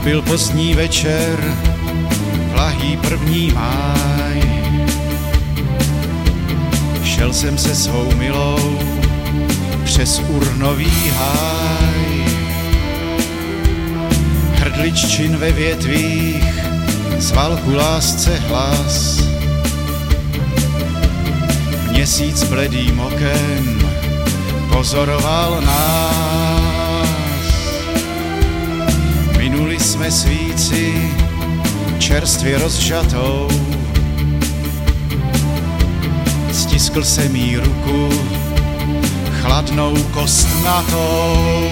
Byl pozdní večer, vlahý 1. máj. Šel jsem se svou milou přes urnový háj. Hrdliččin ve větvích zval ku lásce hlas. Měsíc bledým okem pozoroval nás. Minuli jsme svíci čerstvě rozžatou. Stiskl jsem jí ruku chladnou kostnatou.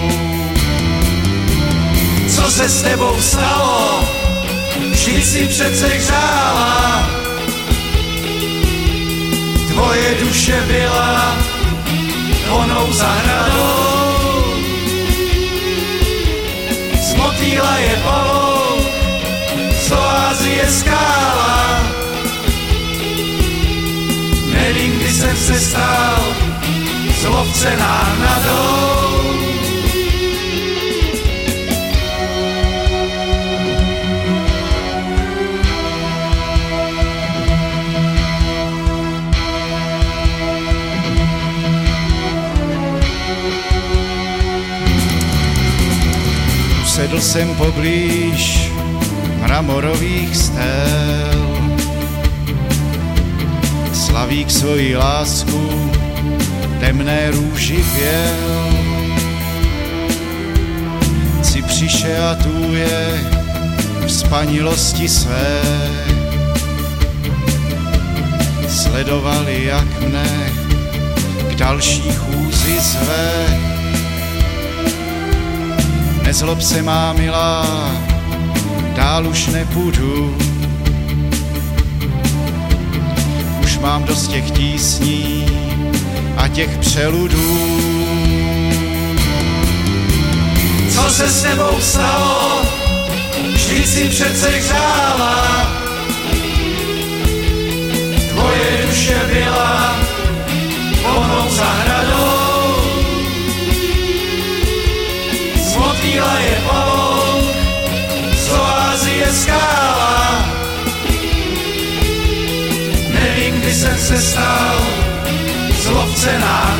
Co se s tebou stalo? Vždyť si přece hřála. Tvoje duše byla onou zahradou. Z motýla je pavouk, z oázy je skála. Nevím, kdy jsem se stal z lovce náhradou. Sedl jsem poblíž mramorových stél. Slavík svoji lásku temné růži pěl. Cypřiše a tůje v spanilosti své sledovali, jak mne k další chůzi zve. Nezlob se, má milá, dál už nepůjdu. Už mám dost těch tísní a těch přeludů. Co se s tebou stalo? Vždyť si přece hřála. Tvoje duše byla onou zahradou. Z motýla je pavouk, z oázy je skála. Nevím, kdy jsem se stal z lovce náhradou.